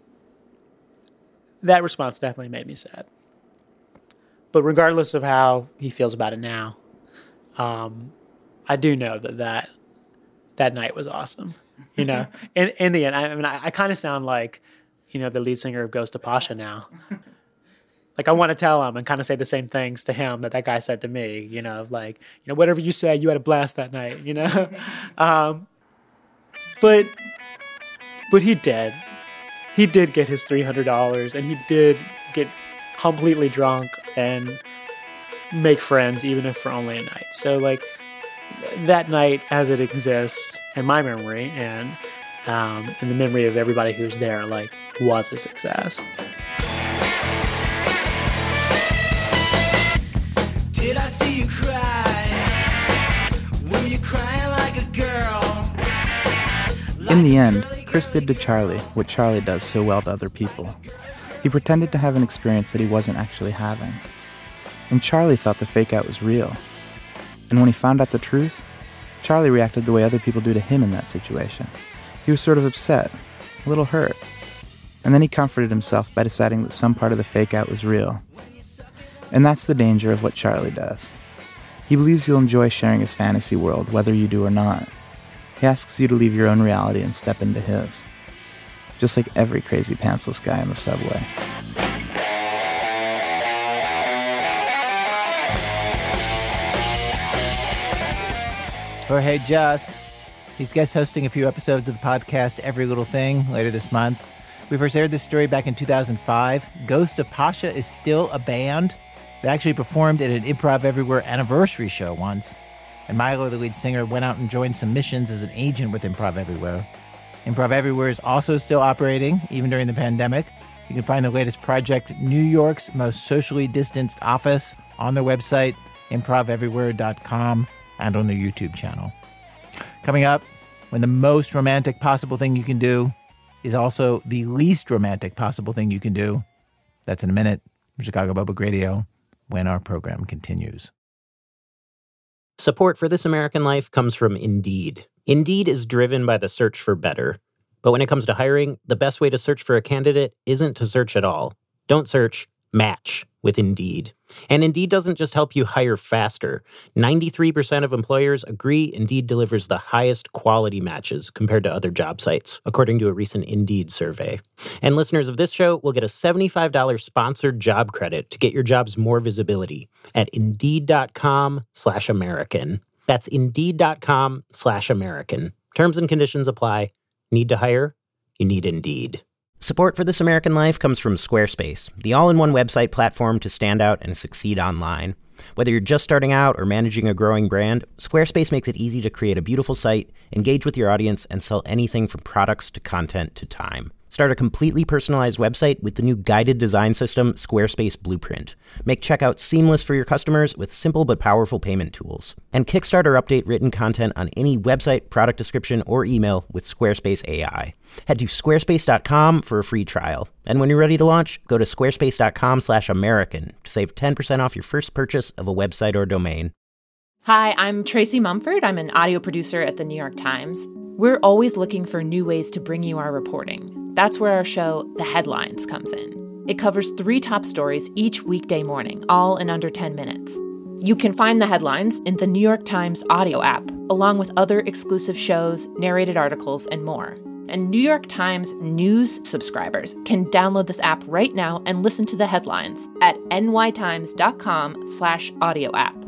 that response definitely made me sad. But regardless of how he feels about it now, I do know that night was awesome. In the end, I mean, I kind of sound like, the lead singer of Ghost of Pasha now. Like I want to tell him and kind of say the same things to him that guy said to me, whatever you say, you had a blast that night, But he did. He did get his $300 and he did get completely drunk and make friends, even if for only a night. So like that night as it exists in my memory and in the memory of everybody who's there, like was a success. Did I see you cry? Were you crying like a girl? In the end, Chris did to Charlie what Charlie does so well to other people. He pretended to have an experience that he wasn't actually having. And Charlie thought the fake out was real. And when he found out the truth, Charlie reacted the way other people do to him in that situation. He was sort of upset, a little hurt. And then he comforted himself by deciding that some part of the fake out was real. And that's the danger of what Charlie does. He believes you'll enjoy sharing his fantasy world, whether you do or not. He asks you to leave your own reality and step into his. Just like every crazy pantsless guy in the subway. Jorge Just. He's guest hosting a few episodes of the podcast Every Little Thing later this month. We first aired this story back in 2005. Ghost of Pasha is still a band. They actually performed at an Improv Everywhere anniversary show once. And Milo, the lead singer, went out and joined some missions as an agent with Improv Everywhere. Improv Everywhere is also still operating, even during the pandemic. You can find the latest project, New York's Most Socially Distanced Office, on their website, improveverywhere.com, and on their YouTube channel. Coming up, when the most romantic possible thing you can do is also the least romantic possible thing you can do. That's in a minute from Chicago Public Radio, when our program continues. Support for This American Life comes from Indeed. Indeed is driven by the search for better. But when it comes to hiring, the best way to search for a candidate isn't to search at all. Don't search, match with Indeed. And Indeed doesn't just help you hire faster. 93% of employers agree Indeed delivers the highest quality matches compared to other job sites, according to a recent Indeed survey. And listeners of this show will get a $75 sponsored job credit to get your jobs more visibility at Indeed.com/American. That's Indeed.com/American. Terms and conditions apply. Need to hire? You need Indeed. Support for This American Life comes from Squarespace, the all-in-one website platform to stand out and succeed online. Whether you're just starting out or managing a growing brand, Squarespace makes it easy to create a beautiful site, engage with your audience, and sell anything from products to content to time. Start a completely personalized website with the new guided design system, Squarespace Blueprint. Make checkout seamless for your customers with simple but powerful payment tools. And kickstart or update written content on any website, product description, or email with Squarespace AI. Head to squarespace.com for a free trial. And when you're ready to launch, go to squarespace.com/American to save 10% off your first purchase of a website or domain. Hi, I'm Tracy Mumford. I'm an audio producer at the New York Times. We're always looking for new ways to bring you our reporting. That's where our show, The Headlines, comes in. It covers 3 top stories each weekday morning, all in under 10 minutes. You can find The Headlines in the New York Times audio app, along with other exclusive shows, narrated articles, and more. And New York Times News subscribers can download this app right now and listen to The Headlines at nytimes.com/audio app.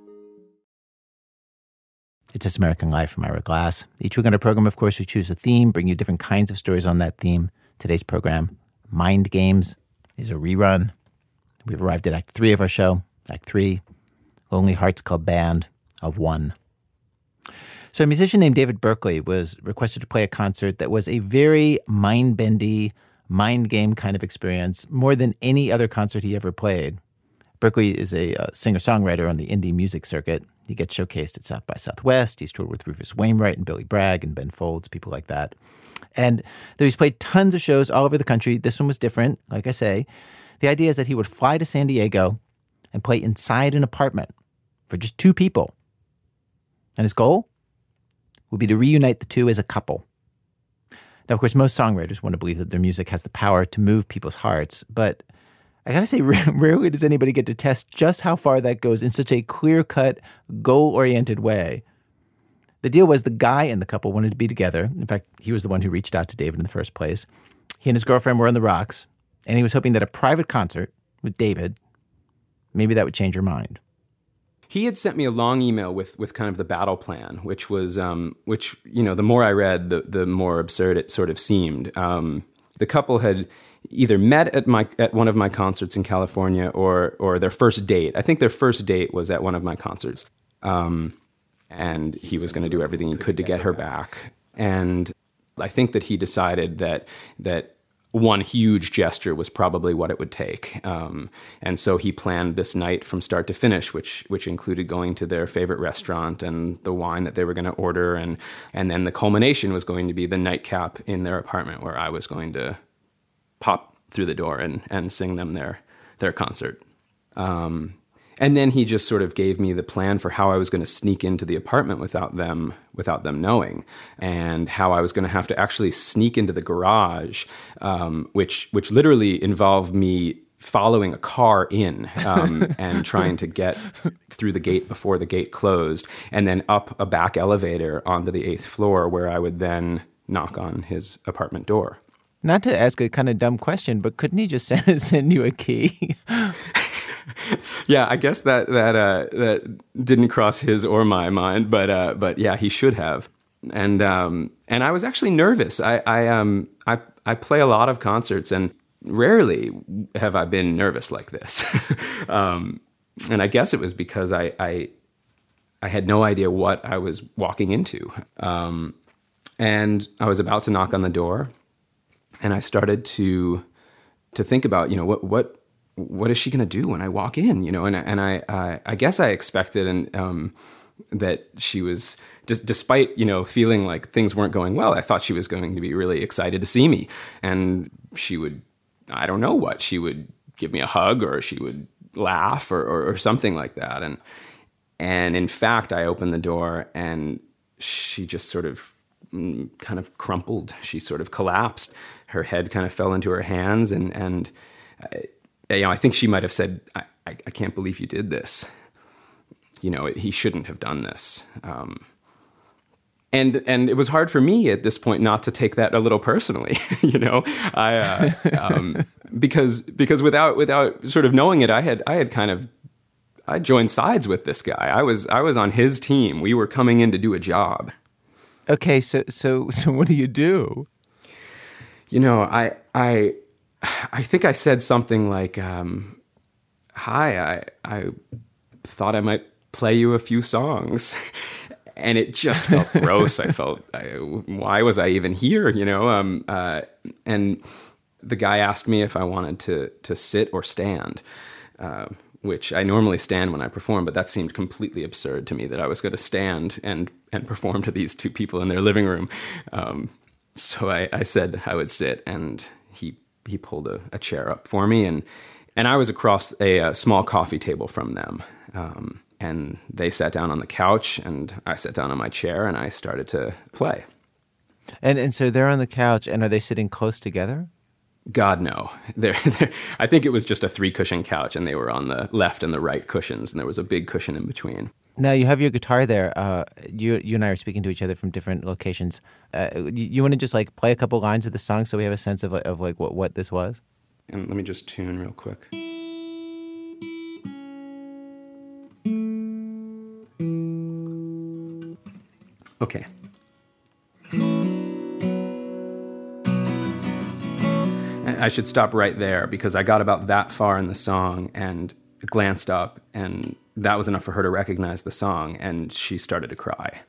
It's This American Life from Ira Glass. Each week on our program, of course, we choose a theme, bring you different kinds of stories on that theme. Today's program, Mind Games, is a rerun. We've arrived at Act 3 of our show. Act 3, Lonely Hearts Club Band of 1. So a musician named David Berkeley was requested to play a concert that was a very mind-bendy, mind game kind of experience, more than any other concert he ever played. Berkeley is a singer-songwriter on the indie music circuit. He gets showcased at South by Southwest. He's toured with Rufus Wainwright and Billy Bragg and Ben Folds, people like that. And though he's played tons of shows all over the country, this one was different, like I say. The idea is that he would fly to San Diego and play inside an apartment for just 2 people. And his goal would be to reunite the two as a couple. Now, of course, most songwriters want to believe that their music has the power to move people's hearts, but I gotta say, rarely does anybody get to test just how far that goes in such a clear-cut, goal-oriented way. The deal was the guy and the couple wanted to be together. In fact, he was the one who reached out to David in the first place. He and his girlfriend were on the rocks, and he was hoping that a private concert with David, maybe that would change her mind. He had sent me a long email with kind of the battle plan, which was, the more I read, the more absurd it sort of seemed. The couple had either met at one of my concerts in California or their first date. I think their first date was at one of my concerts. And he was going to do everything he could to get her back. And I think that he decided that one huge gesture was probably what it would take. And so he planned this night from start to finish, which included going to their favorite restaurant and the wine that they were going to order. And then the culmination was going to be the nightcap in their apartment where I was going to pop through the door and sing them their concert. And then he just sort of gave me the plan for how I was going to sneak into the apartment without them knowing, and how I was going to have to actually sneak into the garage, which literally involved me following a car in and trying to get through the gate before the gate closed, and then up a back elevator onto the 8th floor where I would then knock on his apartment door. Not to ask a kind of dumb question, but couldn't he just send you a key? Yeah, I guess that didn't cross his or my mind, but yeah, he should have. And I was actually nervous. I play a lot of concerts, and rarely have I been nervous like this. And I guess it was because I had no idea what I was walking into. And I was about to knock on the door, and I started to think about, what is she going to do when I walk in? And I guess I expected that she was just, despite feeling like things weren't going well, I thought she was going to be really excited to see me, and she would, I don't know what, she would give me a hug, or she would laugh or something like that. And in fact, I opened the door and she just sort of kind of crumpled. She sort of collapsed. Her head kind of fell into her hands, and I think she might have said, I can't believe you did this. He shouldn't have done this. And it was hard for me at this point not to take that a little personally, because without sort of knowing it, I joined sides with this guy. I was on his team. We were coming in to do a job. Okay, so what do you do? I think I said something like, "Hi, I thought I might play you a few songs. And it just felt gross. I felt, why was I even here, you know? And the guy asked me if I wanted to sit or stand, which I normally stand when I perform, but that seemed completely absurd to me, that I was going to stand and perform to these two people in their living room. So I said I would sit, and he pulled a chair up for me, and I was across a small coffee table from them. And they sat down on the couch, and I sat down on my chair, and I started to play. And so they're on the couch, and are they sitting close together? God, no. I think it was just a 3-cushion couch, and they were on the left and the right cushions, and there was a big cushion in between. Now, you have your guitar there. You and I are speaking to each other from different locations. You want to just like play a couple lines of the song so we have a sense of like what this was? And let me just tune real quick. Okay. I should stop right there because I got about that far in the song and glanced up, and that was enough for her to recognize the song, and she started to cry,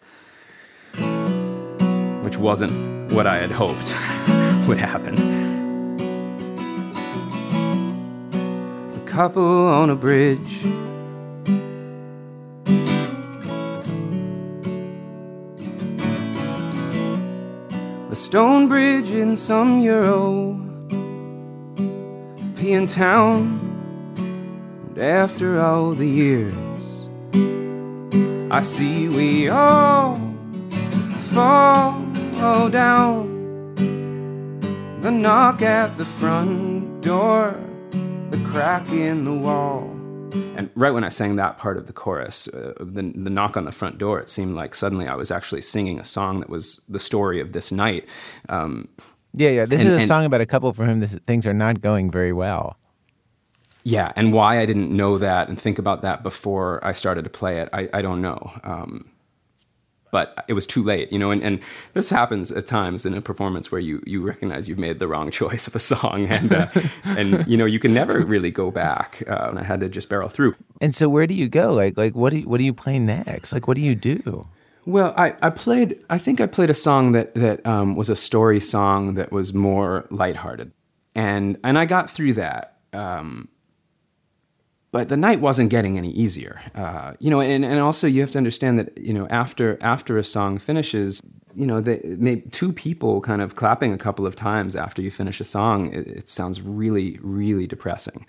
which wasn't what I had hoped would happen. A couple on a bridge, a stone bridge in some European town. And after all the years, I see we all fall down. The knock at the front door, the crack in the wall. And right when I sang that part of the chorus, the knock on the front door, it seemed like suddenly I was actually singing a song that was the story of this night. Yeah. This is a song about a couple for whom things are not going very well. Yeah, and why I didn't know that and think about that before I started to play it, I don't know. But it was too late, you know, and this happens at times in a performance where you recognize you've made the wrong choice of a song, and you know, you can never really go back, and I had to just barrel through. And so where do you go? Like what do you play next? Like, what do you do? Well, I think I played a song that was a story song that was more lighthearted, and I got through that. But the night wasn't getting any easier, you know. And also you have to understand that, you know, after a song finishes, you know, maybe two people kind of clapping a couple of times after you finish a song, it sounds really, really depressing.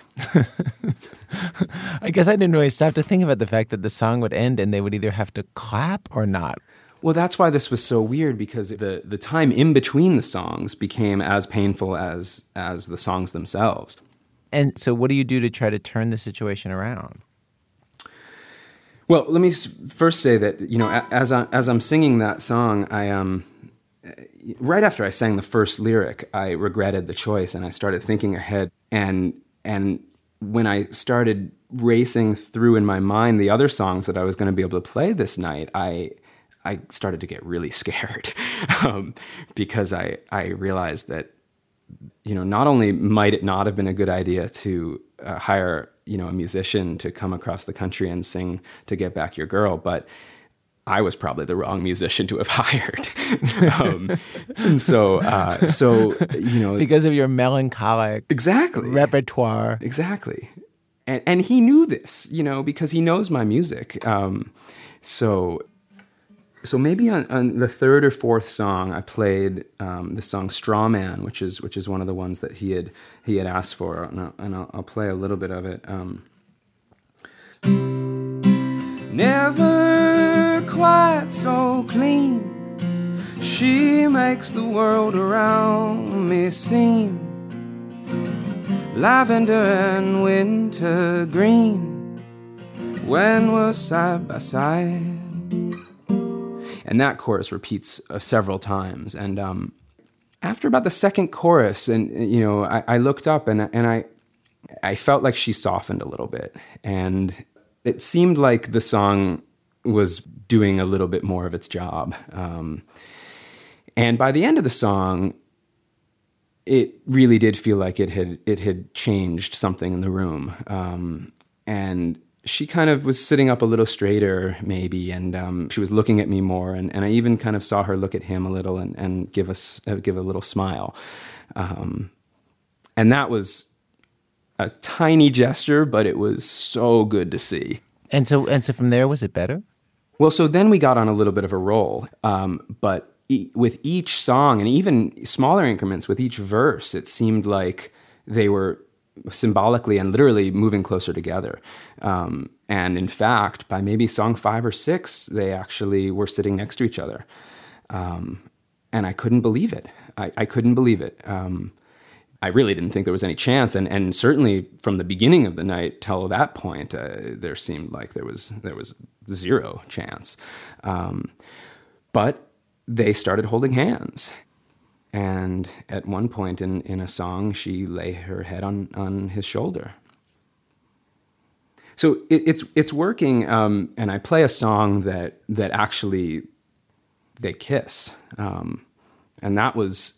I guess I didn't really stop to think about the fact that the song would end and they would either have to clap or not. Well, that's why this was so weird, because the time in between the songs became as painful as the songs themselves. And so what do you do to try to turn the situation around? Well, let me first say that, you know, as I'm singing that song, right after I sang the first lyric, I regretted the choice, and I started thinking ahead. And when I started racing through in my mind the other songs that I was going to be able to play this night, I started to get really scared because I realized that, you know, not only might it not have been a good idea to hire, you know, a musician to come across the country and sing To Get Back Your Girl, but I was probably the wrong musician to have hired. And so, you know, because of your melancholic repertoire. Exactly. And he knew this, you know, because he knows my music. So maybe on the third or fourth song, I played the song "Straw Man," which is one of the ones that he had asked for, and I'll play a little bit of it. Never quite so clean, she makes the world around me seem lavender and winter green when we're side by side. And that chorus repeats several times. And after about the second chorus, and you know, I looked up and I felt like she softened a little bit, and it seemed like the song was doing a little bit more of its job. And by the end of the song, it really did feel like it had changed something in the room. And she kind of was sitting up a little straighter, maybe, and she was looking at me more, and I even kind of saw her look at him a little and give a little smile. And that was a tiny gesture, but it was so good to see. And so from there, was it better? Well, so then we got on a little bit of a roll, but with each song, and even smaller increments with each verse, it seemed like they were symbolically and literally moving closer together. And in fact, by maybe song 5 or 6, they actually were sitting next to each other. And I couldn't believe it. I couldn't believe it. I really didn't think there was any chance. And certainly from the beginning of the night till that point, there seemed like there was zero chance. But they started holding hands. And at one point in a song, she lay her head on his shoulder. So it's working, and I play a song that actually they kiss, and that was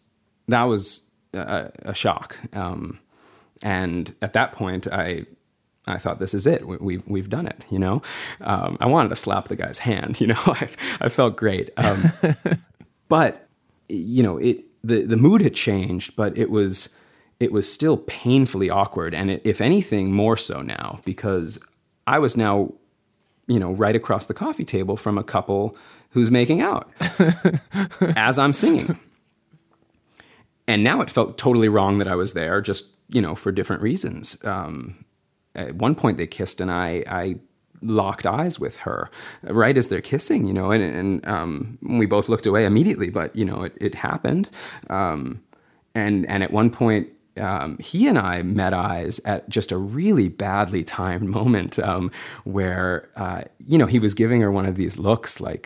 a shock. And at that point, I thought, this is it. We've done it. You know, I wanted to slap the guy's hand. You know, I felt great, but you know The mood had changed, but it was still painfully awkward, and if anything, more so now, because I was now, you know, right across the coffee table from a couple who's making out as I'm singing. And now it felt totally wrong that I was there, just, you know, for different reasons. At one point they kissed, and I locked eyes with her right as they're kissing, you know, and we both looked away immediately, but you know, it happened. And at one point, he and I met eyes at just a really badly timed moment, where, you know, he was giving her one of these looks like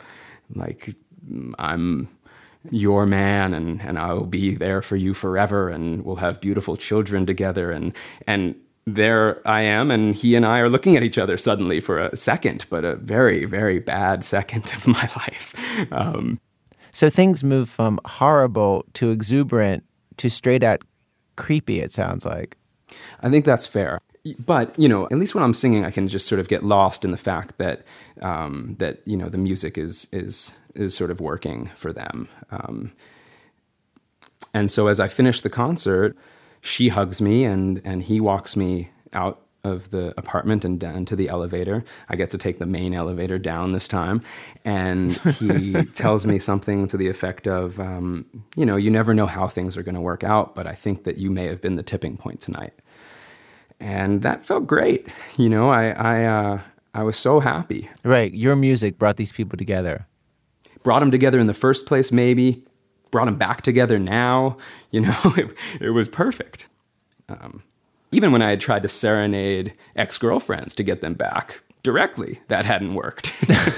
I'm your man and I'll be there for you forever and we'll have beautiful children together. And there I am, and he and I are looking at each other suddenly for a second, but a very, very bad second of my life. So things move from horrible to exuberant to straight out creepy, it sounds like. I think that's fair. But, you know, at least when I'm singing, I can just sort of get lost in the fact that, you know, the music is sort of working for them. And so as I finish the concert, she hugs me and he walks me out of the apartment and down to the elevator. I get to take the main elevator down this time. And he tells me something to the effect of, you know, you never know how things are going to work out, but I think that you may have been the tipping point tonight. And that felt great. You know, I was so happy. Right. Your music brought these people together. Brought them together in the first place, maybe. Brought them back together now. You know, it was perfect. Even when I had tried to serenade ex-girlfriends to get them back directly, that hadn't worked.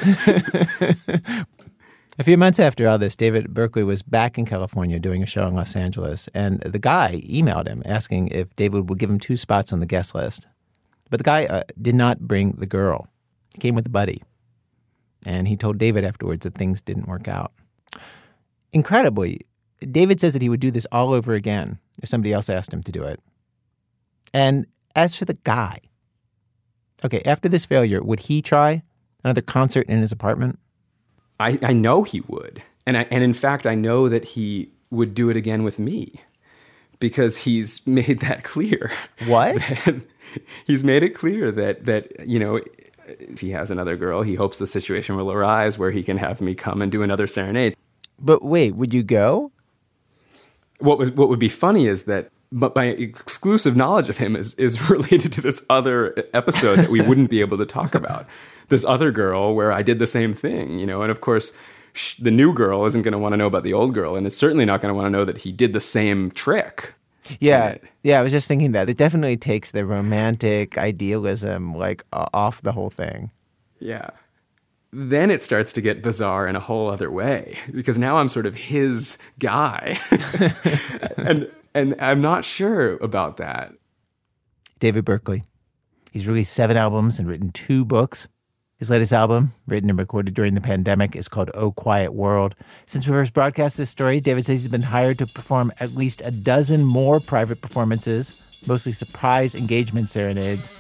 A few months after all this, David Berkley was back in California doing a show in Los Angeles, and the guy emailed him asking if David would give him 2 spots on the guest list. But the guy did not bring the girl. He came with a buddy. And he told David afterwards that things didn't work out. Incredibly, David says that he would do this all over again if somebody else asked him to do it. And as for the guy, okay, after this failure, would he try another concert in his apartment? I know he would. And in fact, I know that he would do it again with me because he's made that clear. What? He's made it clear that, you know, if he has another girl, he hopes the situation will arise where he can have me come and do another serenade. But wait, would you go? What would be funny is that, but my exclusive knowledge of him is related to this other episode that we wouldn't be able to talk about. This other girl where I did the same thing, you know, and of course the new girl isn't going to want to know about the old girl, and is certainly not going to want to know that he did the same trick. Yeah, I was just thinking that. It definitely takes the romantic idealism, like, off the whole thing. Yeah. Then it starts to get bizarre in a whole other way, because now I'm sort of his guy. and I'm not sure about that. David Berkley. He's released 7 albums and written 2 books. His latest album, written and recorded during the pandemic, is called Oh Quiet World. Since we first broadcast this story, David says he's been hired to perform at least a dozen more private performances, mostly surprise engagement serenades.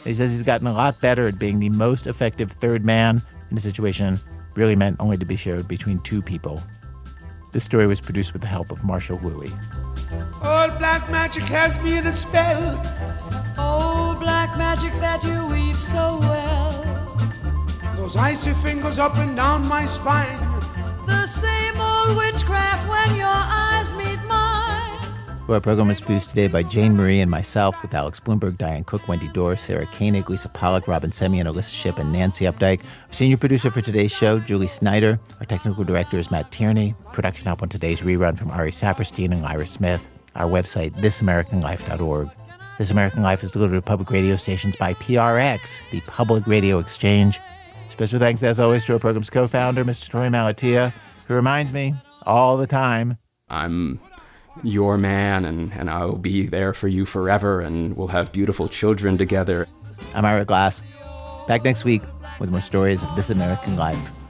He says he's gotten a lot better at being the most effective third man in a situation really meant only to be shared between two people. This story was produced with the help of Marshall Wooey. Old black magic has me in its spell. Old black magic that you weave so well. Those icy fingers up and down my spine. The same old witchcraft when your eyes meet mine. Our program was produced today by Jane Marie and myself, with Alex Bloomberg, Diane Cook, Wendy Dorr, Sarah Koenig, Lisa Pollack, Robin Semyon, Alyssa Shipp, and Nancy Updike. Our senior producer for today's show, Julie Snyder. Our technical director is Matt Tierney. Production help on today's rerun from Ari Saperstein and Lyra Smith. Our website, thisamericanlife.org. This American Life is delivered to public radio stations by PRX, the Public Radio Exchange. Special thanks, as always, to our program's co-founder, Mr. Torey Malatia, who reminds me all the time, I'm your man, and I will be there for you forever, and we'll have beautiful children together. I'm Ira Glass. Back next week with more stories of This American Life.